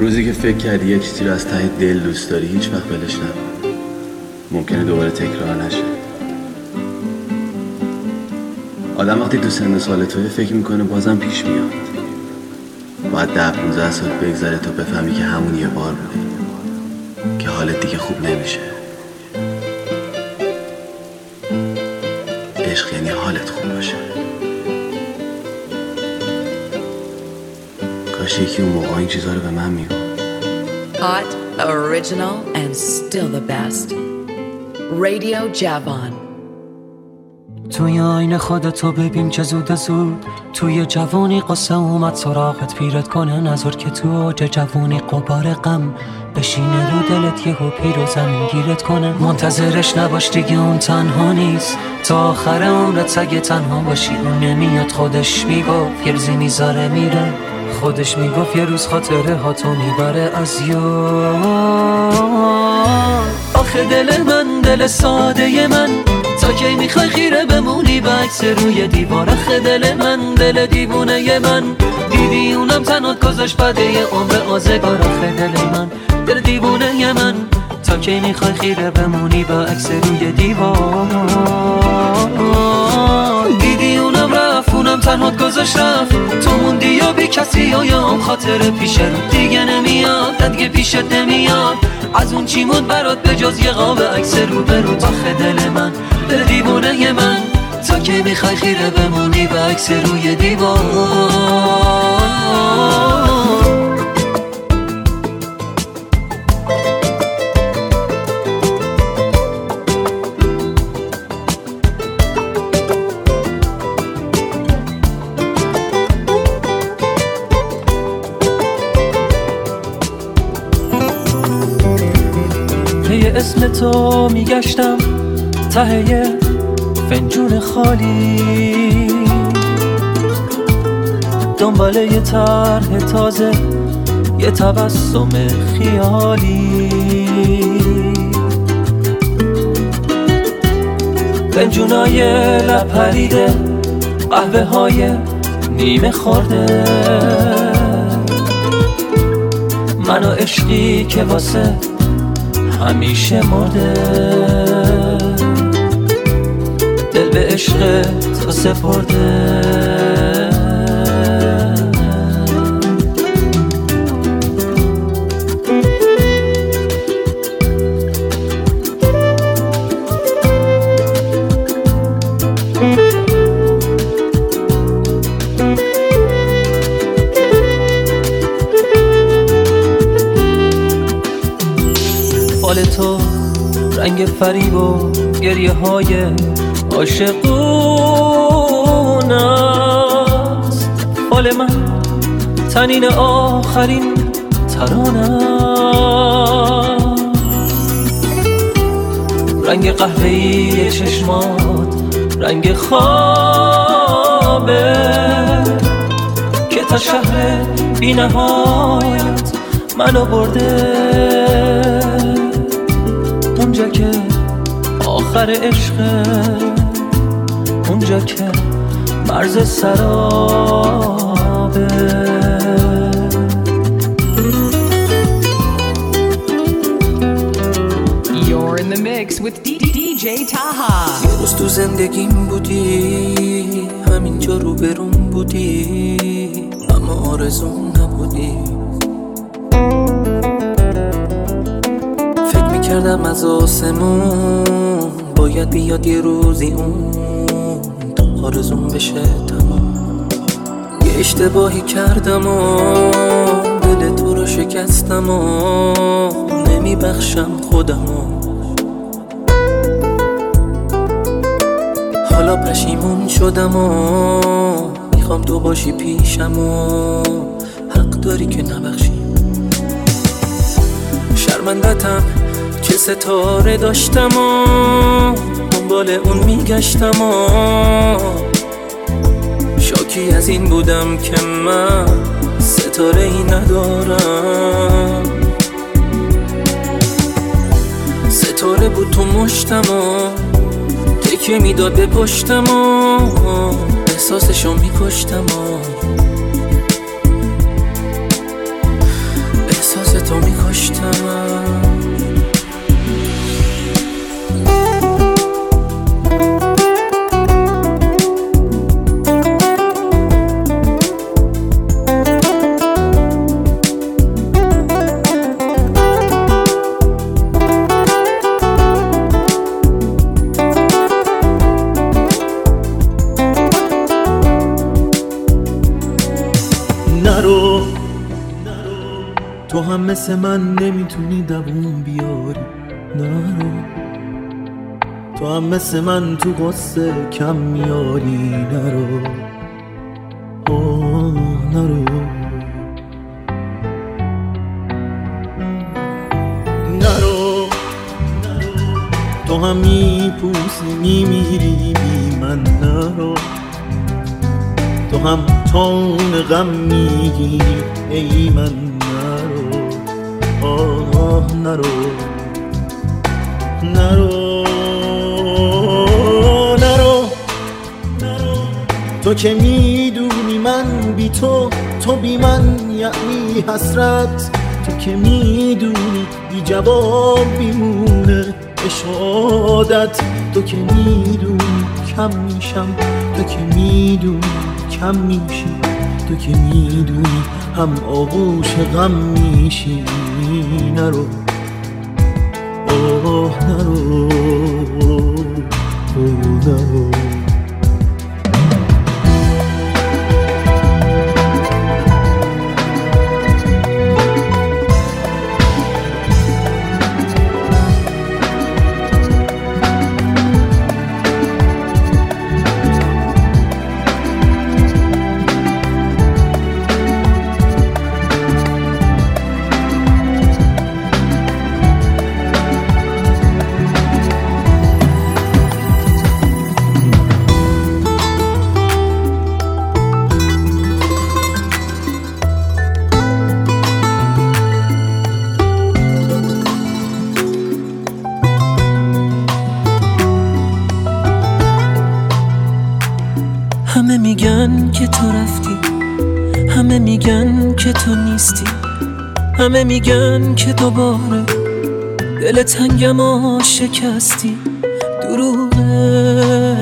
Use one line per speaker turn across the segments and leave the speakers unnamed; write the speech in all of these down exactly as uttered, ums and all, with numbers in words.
روزی که فکر کردی یه چیزی رو از ته دل دوست داری هیچ وقت ولش نکن. ممکنه دوباره تکرار نشه. آدم وقتی تو سن سال توی فکر میکنه بازم پیش میاد. باید ده پونزده سال بگذره تا بفهمی که همون یه بار بوده، که حالت دیگه خوب نمیشه. عشق یعنی حالت خوب باشه. کاش یکی اون موقع این چیزها رو به من میگفت.
Hot, original and still the best. Radio Javan.
توی آینه خودتو ببین که زود زود توی جوانی قصه اومد سراغت پیرت کنه، نظر که تو اوج جوانی قبار غم بشینه رو دلت یهو پیر و زمین گیرت کنه. منتظرش نباش دیگه اون تنها نیست، تا آخر عمرت سگه تنها باشی. اون نمیاد خودش میگفت یه روزی میذاره میره، خودش میگفت یه روز خاطره ها تو میبره از یاد. آخه دل من دل ساده من، تا کی میخوای خیره بمونی به عکس روی دیوار؟ آخه دل من دل دیوونه من، دیدی اونم تنات گذاشت بعد یه عمر آزگار. آخه دل من دل دیوونه من، تا کی میخوای خیره بمونی به عکس روی دیوار؟ دیدی اونم رفت اونم تنات گذاشت رفت، تو موندی یا بی کسی و یا هم خاطر پیش رو دیگه نمیاد، دیگه پیشت نمیاد. از اون چی مون برات به جز یه قاب عکس رو برو؟ آخه دل من دل دیوونه من، تا کی میخوای خیره بمونی به عکس روی دیوار؟ اسم تو میگشتم ته یه فنجون خالی، دنبال یه طرح تازه یه تبسم خیالی. فنجونای لپریده، قهوه های نیمه خورده، من و عشقی که واسه همیشه مرده. دل به عشق تو سپرده، فال تو رنگ فریب و گریه های عاشقون است، فال من تنین آخرین ترانه، رنگ قهوه‌ای چشمات رنگ خوابه که تا شهر بی نهایت منو برده. اونجا که آخر عشقه، اونجا که مرز سرابه.
You're in the mix with دی جی Taha.
یه روز تو زندگیم بودی، همینجا رو برون بودی، اما آرزوم نبودی. کردم از آسمون باید بیاد یه روزی اون تا آرزون بشه تمام. یه اشتباهی کردم و دل تو رو شکستم و نمیبخشم خودم و حالا پشیمون شدم و میخوام تو باشی پیشم و حق داری که نبخشیم. شرمندتم که ستاره داشتم و دنبال اون میگشتم و شاکی از این بودم که من ستاره ای ندارم. ستاره بود تو مشتم و تکیه میداد به پشتم و احساسشو میکشتم و
نرو تو هم مثل من نمیتونی دووم بیاری، نرو تو هم مثل من تو غصه کم میاری، نرو آه نرو نرو تو هم میپوسی میمیری بی من، نرو تو هم تون غم میگیری ای من، نرو آه نرو نرو نرو تو که میدونی من بی تو، تو بی من یعنی حسرت، تو که میدونی بی جواب بیمونه اشادت، تو که میدونی کم میشم، تو که میدونی کم میشی، تو که میدونی هم آغوش غم میشی، نرو آه نرو آه نرو
همه میگن که تو رفتی، همه میگن که تو نیستی، همه میگن که دوباره دل تنگم و شکستی، دروغه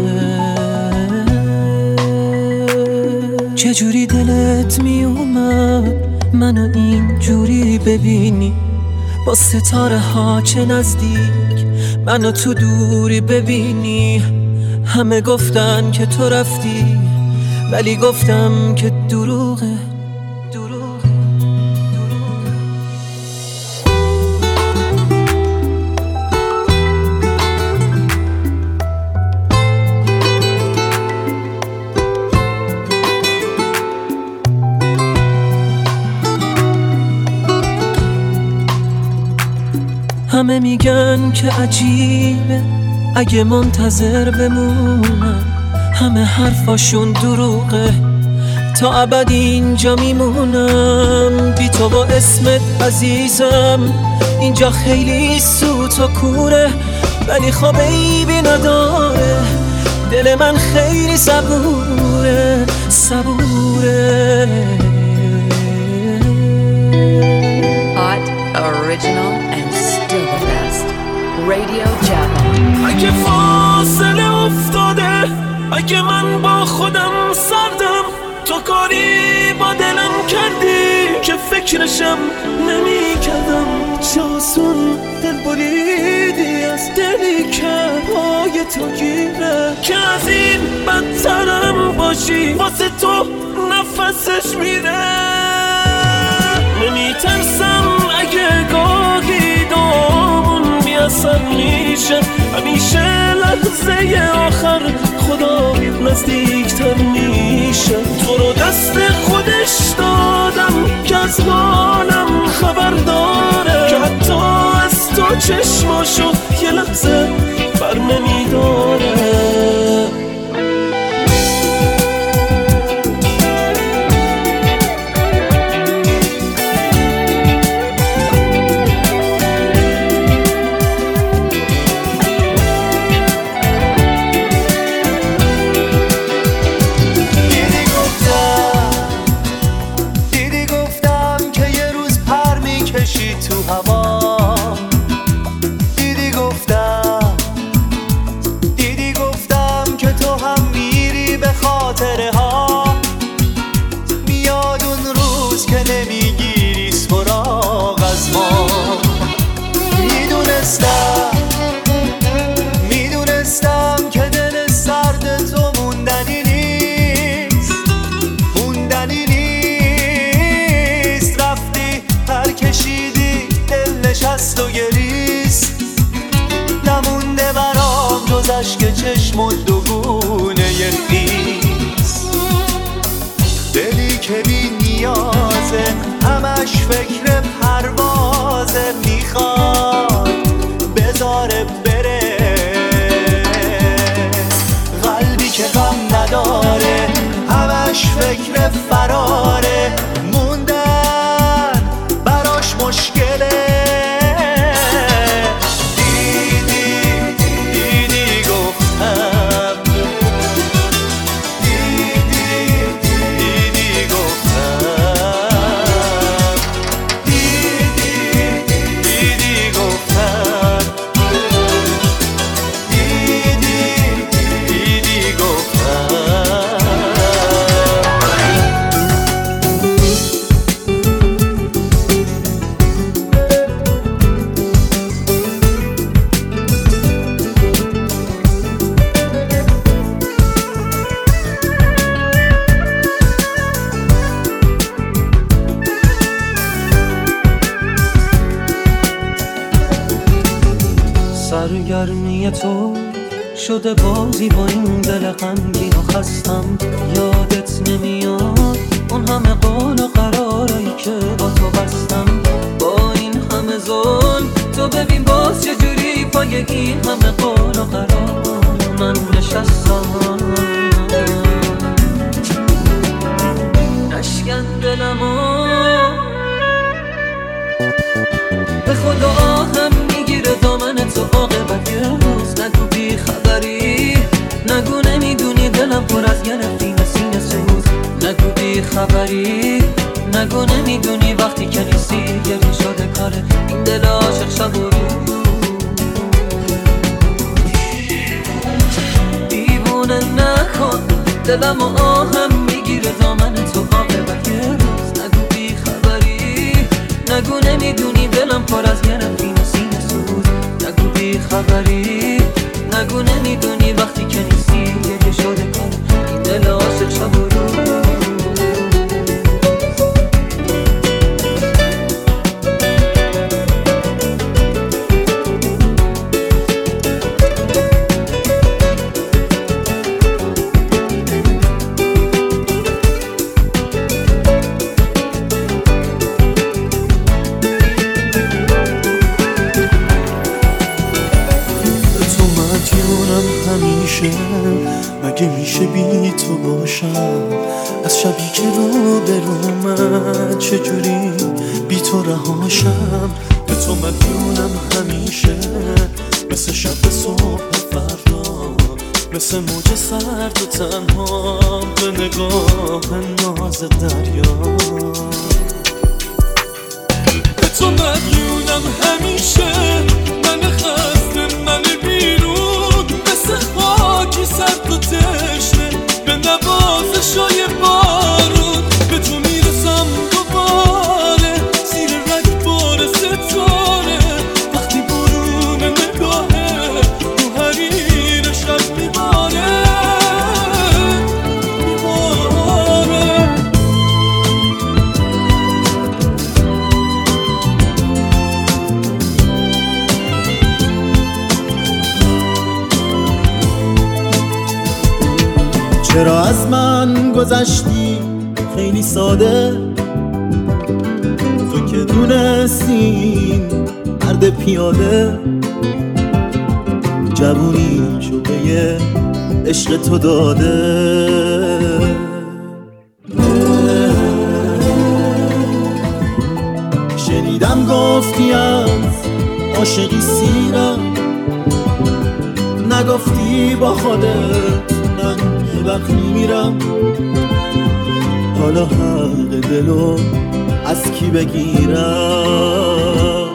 چجوری دلت میومد منو اینجوری ببینی، با ستاره ها چه نزدیک منو تو دوری ببینی، همه گفتن که تو رفتی ولی گفتم که دروغه دروغه دروغه همه میگن که عجیبه اگه منتظر بمونم، همه حرفاشون دروغه تا ابد اینجا میمونم، بی تو با اسمت عزیزم اینجا خیلی سوت و کوره، ولی خب عیبی نداره دل من خیلی صبوره صبوره.
Hot, original and still the best. Radio Java.
اگه فاصله افتاده، اگه من با خودم سردم، تو کاری با دلم کردی که فکرشم نمی کردم، چه آسون دل بریدی از دلی که پای تو گیره، که از این بدترم باشی واسه تو نفسش میره. نمی ترسم اگه گاهی دامون بیاسم میشه، همیشه لحظه آخر خدا نزدیکتر میشه. تو رو دست خودش دادم که از حالم خبر داره، که حتی از تو چشماشو یه لحظه بر نمیداره.
تو هوا دیدی گفتم که بی نیازه، همش فکر پروازه، میخواد بذاره بره. قلبی که غم نداره، همش فکر فراره، موندن براش مشکله.
سرگرمی تو شده بازی با این دل غمگین و خستم. یادت نمیاد اون همه قول و قرارایی که با تو بستم. با این همه ظلم تو ببین باز چجوری پای این همه قول و قرار من نشستم. نشکن دلمو به خدا آهم میگیره دامن تو عاقبت یه روز. نگو بی خبری، نگو نمیدونی دلم پر از گرفتین سینه سوز. نگو بی خبری، نگو نمیدونی وقتی که نیستی گریه شده کاره این دل عاشق شب و روز. دیوونه نکن دلم و آهم میگیره دامن تو عاقبت یه روز. نگو بی خبری، نگو نمیدونی دلم پر از گرفتین سینه سوز. نگو بی خبری، نگو نمیدونی وقتی که نیستی گریه شده کار این دل عاشق شب و روز.
مگه میشه بی تو باشم؟ از شبی که رو به رو من چجوری بی تو رهاشم؟ به تو مدیونم همیشه، مثل شب صبح فردا، مثل موج سرد و تنها به نگاه ناز دریا. به تو مدیونم همیشه، من خسته من بیرون، مثل خاکی سرد و تشنه به نوازشای بارون. به تو میرسم دوباره زیر رگبار ستاره، وقتی برون نگاهه رو حریر شب میباره میباره. چرا از من گذشتی خیلی ساده؟ تو که دونستی مرد پیاده، جوونی شده عشق تو داده. شنیدم گفتی از عاشقی سیرم، نگفتی با خودت من یه وقت میمیرم. حالا حق دلو از کی بگیرم؟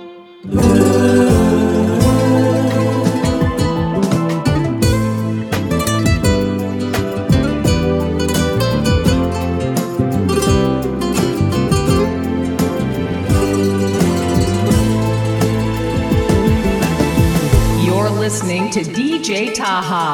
You're listening to D J Taha.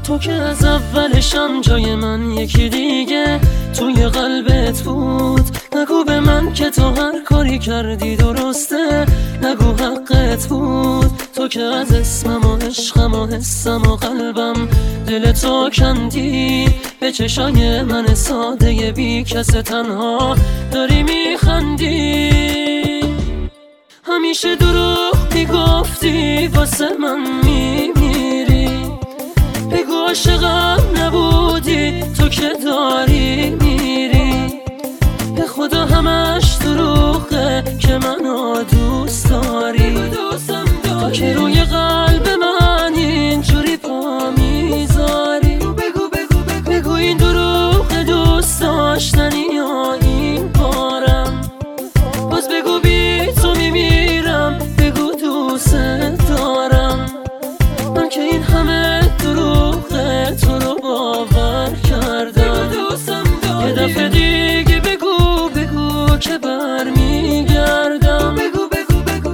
تو که از اولشم جای من یکی دیگه توی قلبت بود. نگو به من که تو هر کاری کردی درسته، نگو حقت بود. تو که از اسمم و عشقم و حسم و قلبم دل تو کندی. به چشای من ساده بی کس تنها داری میخندی. همیشه دروغ میگفتی واسه من میمیری. بگو عاشقم نبودی تو که داری میری. به خدا همش دروغه که منو دوست داری. تو که روی قلب من اینجوری پا میذاری. بگو بگو بگو بگو این دروغ دوست داشتنی یا این بارم. باز بگو بی تو میمیرم. بگو دوست دارم. من که این همه دروغه تو رو باور کردم. یه دفعه دیگه بگو بگو که برمیگردم. بگو بگو بگو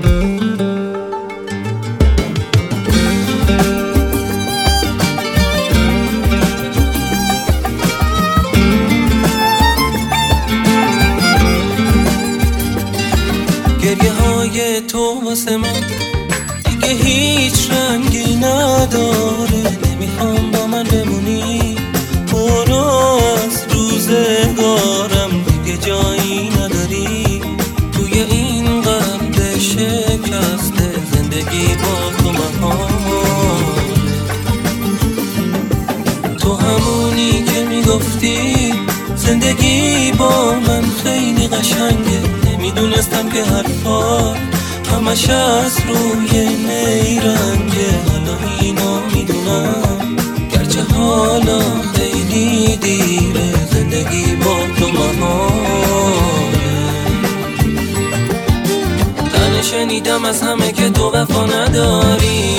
گریه های تو واسه من دیگه هیچ رنگی نداره. نمیخوام با من بمونی، برو از روزگارم دیگه جایی نداری. توی این قلب شکسته زندگی با تو محاله. تو همونی که میگفتی زندگی با من خیلی قشنگه. نمیدونستم که حرفات همش از روی نیرنگه. حالا اینو میدونم گرچه حالا خیلی دیره. زندگی با تو محاله. تنه شنیدم از همه که تو وفا نداری.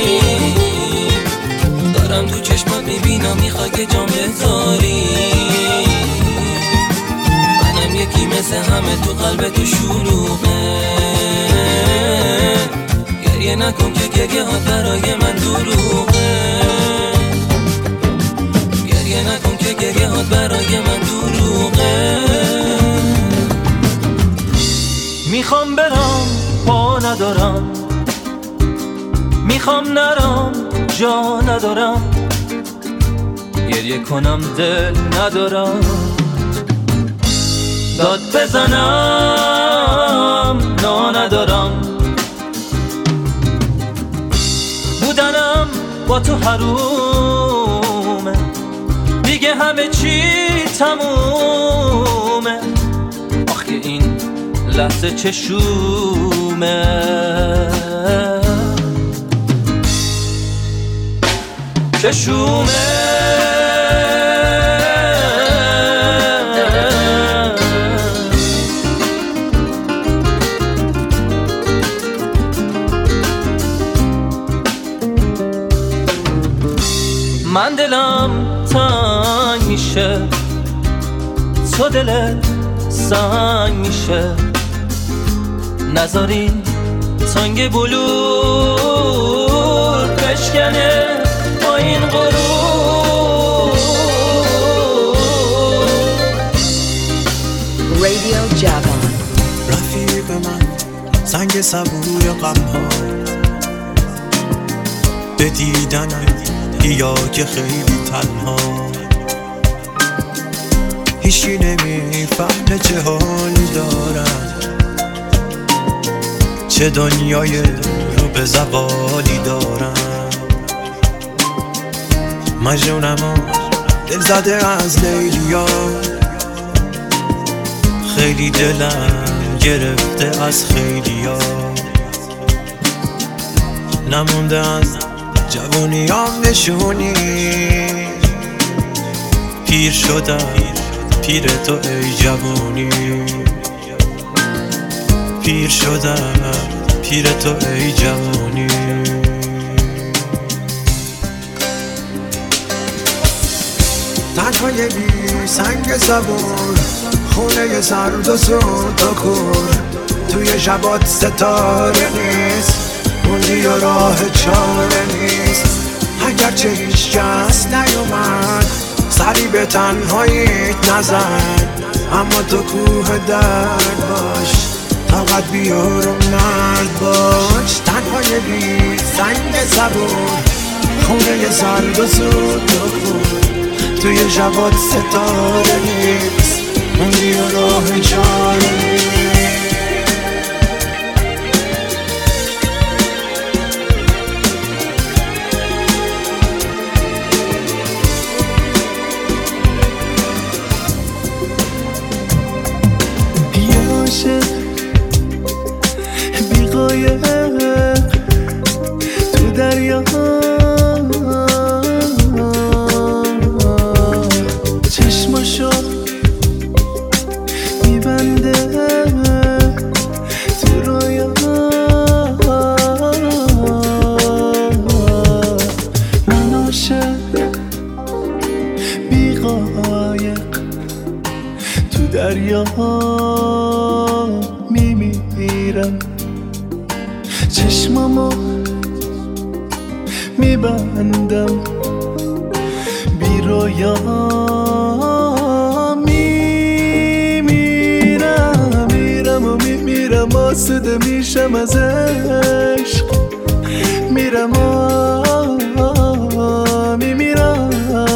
دارم تو چشمات میبینم میخوای که جام بذاری. منم یکی مثل همه تو قلب تو شلوغه. گریه نکن که گریه ها برای من دروغه. گریه نکن که گریه ها برای من دروغه.
میخوام برم پا ندارم، میخوام نرم جا ندارم. گریه کنم دل ندارم، داد بزنم نا ندارم. بودنم با تو حرومه، دیگه همه چی تمومه. آخ که این لحظه چشومه. چشومه من دلم تنگ میشه، تو دلت سنگ میشه. نذاری تنگ بلور بشکنه با این غرور.
Radio Javan.
رفیق من سنگ صبوی غم‌ها به دیدنت یا که خیلی تنها. هیچی نمیفهمه چه حالی دارم، چه دنیای رو به زوالی دارم. مجنونم و دل زده از لیلیا، خیلی دلم گرفته از خیلیا. نمونده از جوونیام نشونی، پیر شدم پیر تو ای جوونی. پیر شدم پیر تو ای جوونی. تنهای بی سنگ زبون، خونه سرد و سوت و کور. توی شبات ستاره نیست، موندی و راه چاره نیست.
اگرچه هیچ کس نیومد سری به تنهاییت نزن، اما تو کوه درد باش، طاقت بیار و مرد باش. تنهای بی سنگ زبون، خونه زرد و زود بکن، توی جواد ستاره نیست، موندی و راه چاره نیست. بی قایق تو دریا، چشماشو میبنده تو رویا. من عاشق بی قایق تو دریا میمیرم، چشمامو میبندم بی رویا میمیرم، میرم و میمیرم، آسوده میشم از عشق، میرم و میمیرم.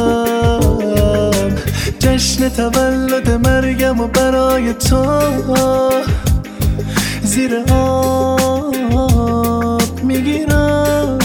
جشن تولد مرگم و برای تو زیر آب میگیرم.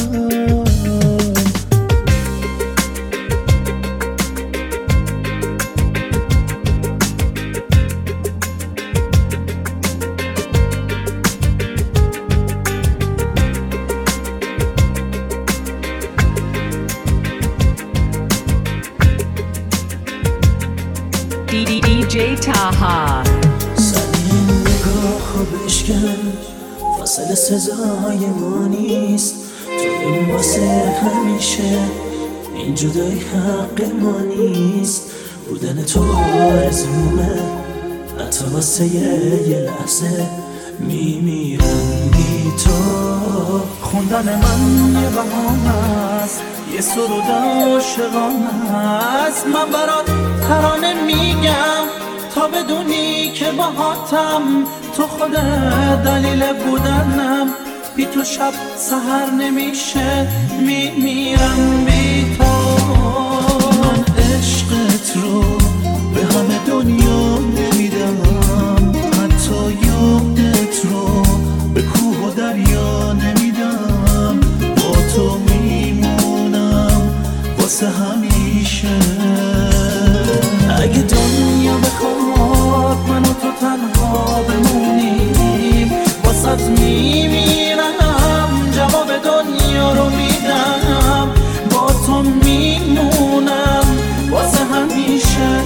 دی جی تاها
سنین نگاه بشکن، فاصله سزای ما نیست، تو واسه همیشه، این جدای حق ما نیست. بودن تو آرزومه، حتی واسه یه لحظه میمیرم بی تو. خوندن من یه بهانه است، یه سرود عاشقانه است. من برات ترانه میگم تا بدونی که باهاتم، تو خودت دلیل بودنم، بی تو شب سحر نمیشه، میمیرم بی تو. من عشقت رو به همه دنیا نمیدم، حتی یادت رو به کوه و دریا نمیدم. با تو میمونم واسه همیشه. اگه دنیا بخواد من و تو تنها بمونیم، واسه میمیرم، جواب دنیا رو میدم. با تو میمونم واسه همیشه.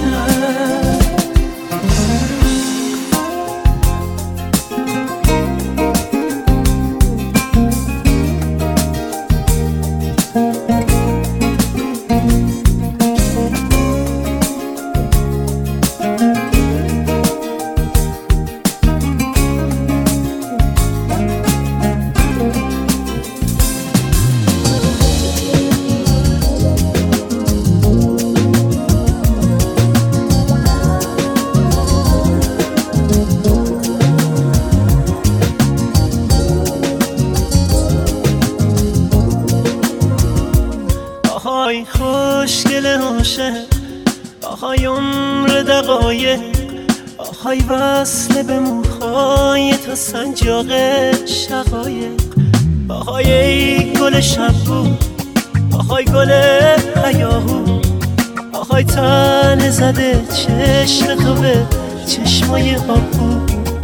آهای خوشگل عاشق، آهای عمر دقایق، آهای وصل به موهای تا سنجاق شقایق. آهای ای گل شبو، آهای گل هیاهو، آهای تن زده چشم تو به چشمای آبو.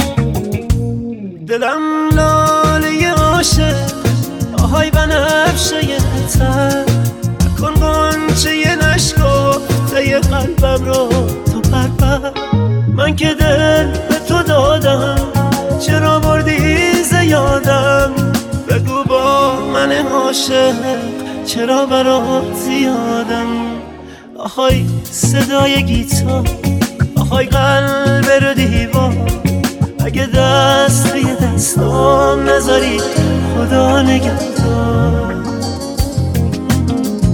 دلم لاله عاشق، آهای بنفشه تر، کن قنچه نشکفته قلبم رو تو پرپر. من که دل به تو دادم، چرا بردی زیادم؟ بگو با من عاشق چرا برات زیادم؟ آهای صدای گیتار، آهای قلب رو دیوار، اگه دست توی دستام نذاری خدا نگهدار.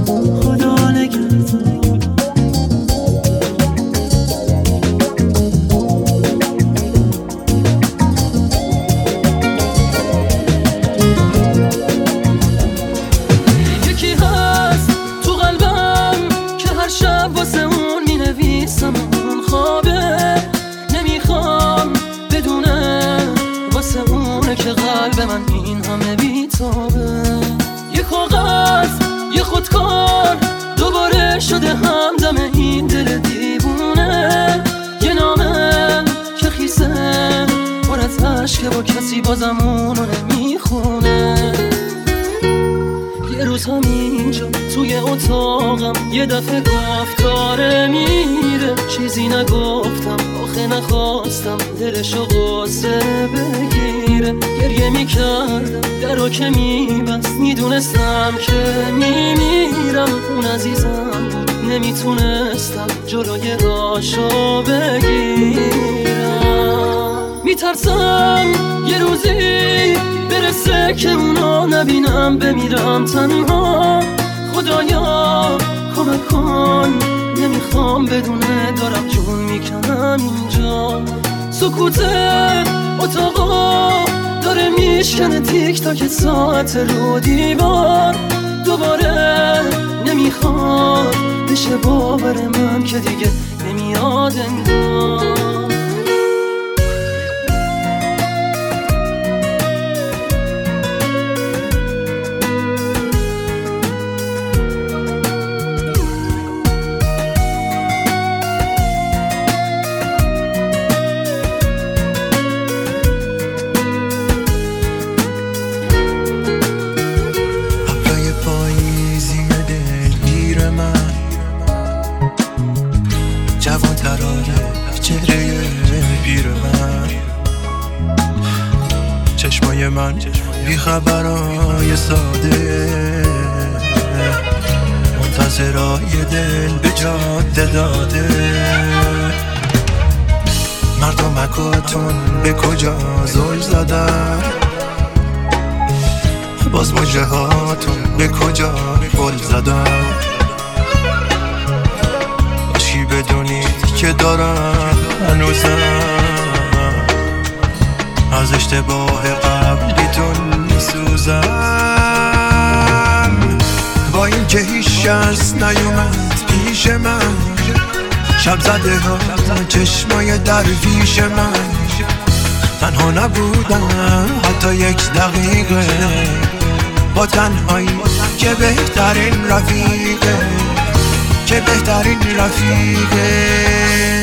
به من این همه بیتابه. یه کاغذ یه خودکار دوباره شده همدم این دل دیوونه. یه نامه که خیسه پر از عشق با کسی بازم اونو نمیخونه. یه روز همینجا توی اتاقم یه دفعه گفت داره میره. چیزی نگفتم آخه نخواستم دلشو غصه بگیره. گریه میکردم درو که میبست میدونستم که میمیرم. اون عزیزم بود نمیتونستم جلوی راشو بگیرم. میترسم یه روزی برسه که اونا نبینم بمیرم تنها. خدایا کمک کن نمیخوام بدونه دارم جون میکنم اینجا. سکوت اتاقا داره میشکنه تیک تاک ساعت رو دیوار. دوباره نمیخواد بشه باور من که دیگه نمیاد انگار.
من بیخبرای ساده منتظرای دل به جاده داده. مردم مکاتون به کجا زل زدن، باز مجه هاتون به کجا گل زدن. باشی بدونید که دارم هنوزم از اشتباه قبلیتون میسوزم. با این که هیچ کس نیومد پیش من، شب زده ها چشمای درویش من. تنها نبودم حتی یک دقیقه با تنهایی که بهترین رفیقه، که بهترین رفیقه.